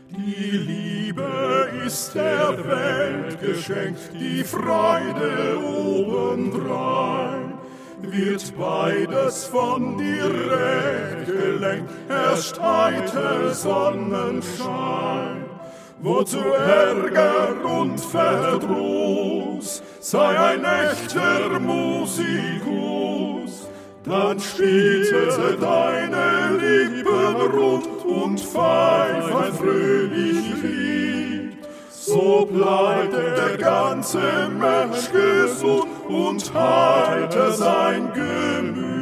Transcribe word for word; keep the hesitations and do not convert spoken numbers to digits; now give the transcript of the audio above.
Die Liebe ist der Welt geschenkt, die Freude obendrein. Wird beides von dir recht gelenkt, herrscht eitel Sonnenschein. Wozu Ärger und Verdruss, sei ein echter Musikus, dann spielte deine Lippen rund und pfeif ein fröhlich Lied. So bleibt der ganze Mensch gesund und heiter sein Gemüt.